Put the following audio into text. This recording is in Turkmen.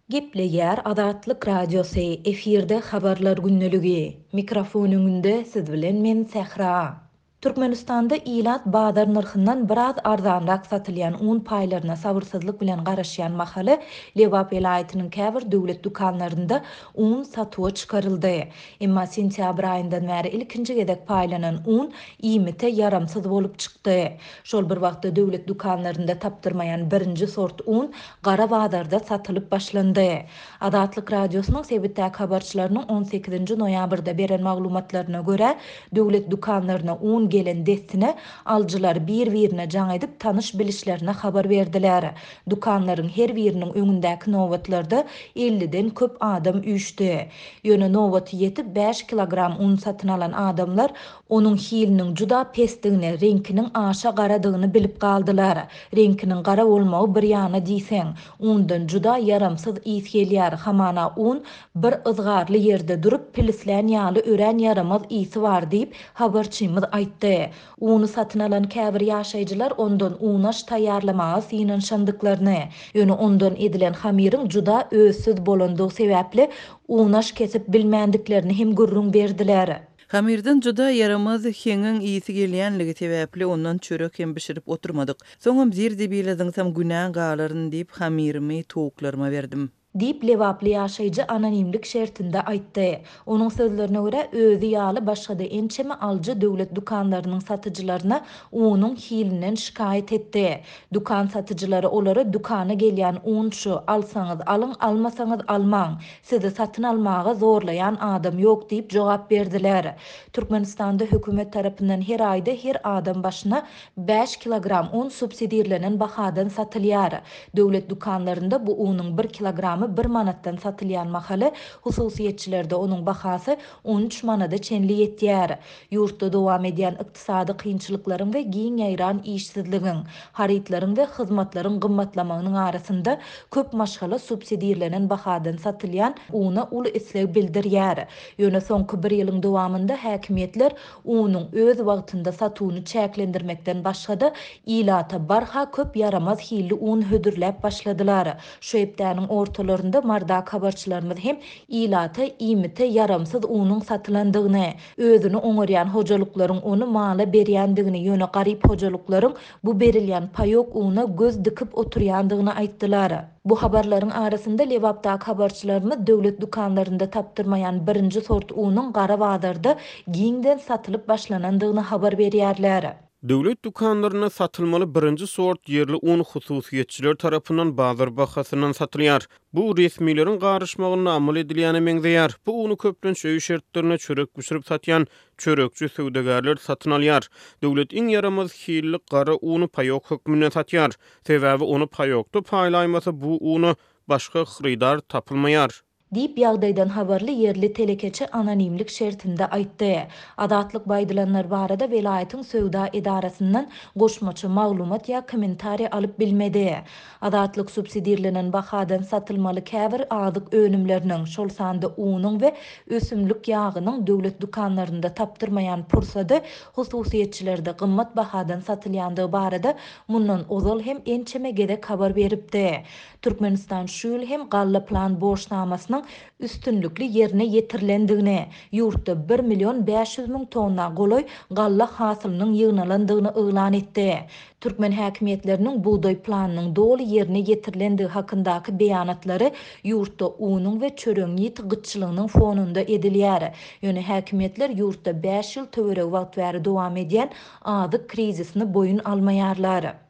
Gepleýär Adatlyk Radiosy efirde habarlar günneligi. Mikrofon öňünde siz bilen men Sähra. Türkmenistanda ilat bazar narhyndan biraz arzanrak satylýan un paýlaryna sabyrsyzlyk bilen garaşýan mahaly Lewap elaýatynyň käbir döwlet dukanlarynda un satyga çykaryldy. Emma sentýabr aýyndan bäri ilkinji gedek paýlanan un iýmite yaramsyz bolup çykdy. Şol bir wagtda döwlet dukanlarynda tapdyrmaýan birinji sort un gara bazarda satylyp başlandy. Adatlyk Radiosynyň sebitdäki habarçylarynyň 18 noýabrda beren maglumatlaryna görä, döwlet dukanlaryna un gelen destine aljylar bir-birine jaň edip tanyş bilişlerine habar berdiler. Dukanlaryň her biriniň öňündäki nowatlarda 50den köp adam üýşdi. Ýöne nowaty ýetip 5 kilogram un satyn alan adamlar onuň hiliniň juda pesdigini, reňkiniň aşa garadygyny bilip galdylar. Reňkiniň gara bolmagy bir ýana diýseň, undan juda yaramsyz ýys gelýär. Hamana un bir ızgarly ýerde durup pilislen ýaly ören yaramaz ýysy bar diýip habarçymyz aýtdy. Uny satyn alan käbir ýaşaýjylar ondan unaş taýýarlamagy synanşandyklaryny, ýöne ondan edilen hamyryň juda özsüz bolandygy sebäpli unaş kesip bilmänliklerini hem gurrun berdiler. Hamirden juda yaramaz heňiň ýysy gelýänligi sebäpli ondan çörek hem bişirip oturmadyk. Soňam zirde bileziňsem günah galaryn diýip hamirimi towaklaryma berdim. Dip Lewaply ýaşaýjy anonimlik şertinde aýtdy. Onuň sözlerine görä özü ýaly başga da ençeme aljy döwlet dukanlarynyň satyjylaryna unyň hilinden şikaýet etdi. Dukan satyjylary olary dukana gelýän un şu alsaňyz alyň, almasaňyz almaň. Sizi satyn almaga zorlayan adam ýok diýip jogap berdiler. Türkmenistanda hökümet tarapyndan her aýda her adam başyna 5 kilogram un subsidiýalenen bahadan satylýar. Döwlet dukanlarynda bu unyň 1 kilogramy 1 manatdan satylýan mahaly hususiýetçilerde onuň bahasy 13 manada çenli ýetýär. Ýurtda dowam edýän ykdysady kynçylyklaryň we giň ýaýran işsizligiň, haritlaryň we hyzmatlaryň gymmatlamagynyň arasynda köp maşgala subsidiýalenen bahadan satylýan una uly isleg bildirýär. Ýöne soňky 1 ýylyň dowamında häkimetler unyň öz wagtynda satywyny çäklendirmekden başga ilata barha köp yaramaz hilli un hödürläp başladylar. Şu epdäniň ortalarında mardak habarçylarymyz hem ilata iýmite yaramsyz unyň satylandygyny, özüni oňarýan hojalyklaryň onu mala berýändigini, ýöne garyp hojalyklaryň bu berilýän paýok una göz dikip oturýandygyny aýtdylar. Bu habarlaryň arasynda Lewapdaky habarçylarymyz döwlet dukanlarynda tapdyrmaýan birinji sort unyň gara bazarda giňden satylyp başlanandygyny habar berýärler. Döwlet dukanlaryna satylmaly birinji sort yerli un hususiýetçiler tarapyndan bazar bahasynyň satylýar. Bu resmiýetiň garaşmagyna amal edilýäne meňzeýär. Bu uny köpden şöý şertlerine çörek bişirip satýan çörekçi söwdegarlar satyn alýar. Döwlet iň yaramaz hilli gara uny paýok hökmüne satýar. Sebäbi onu paýokda paýlaýmasa bu uny başga xyridar tapylmaýar. Dip ýagdaýdan habarly yerli telekeçi anonimlik şertinde aýtdy. Adatlyk baýdylanlar barada welaýatyň söwda edarasyndan goşmaçy maglumat ýa kommentari alyp bilmedi. Adatlyk subsidiýalenen bahadan satylmaly käbir azyk önümleriniň, şol sanda unyň we ösümlik ýagynyň döwlet dukanlarynda tapdyrmaýan pursady hususiýetçilerde gymmat bahadan satylýandygy barada mundan ozal hem ençeme gedek habar beripdi. Türkmenistan şu ýyl hem galla plan borçnamasynyň üstünlükli yerine ýetirilendigini, ýurtda 1.500.000 tonna goloy galla hasylynyň ýygnalandygyny elan etdi. Türkmen häkimetleriniň buğday planynyň doly yerine ýetirilendigi hakyndaky beýanatlary ýurtda unyň we çöreň ýytygyçylygynyň fonunda edilýär. Ýöne häkimetler ýurtda 5 ýyl töwereg wagt bäri dowam edýän azyk krizisini boyun almaýarlar.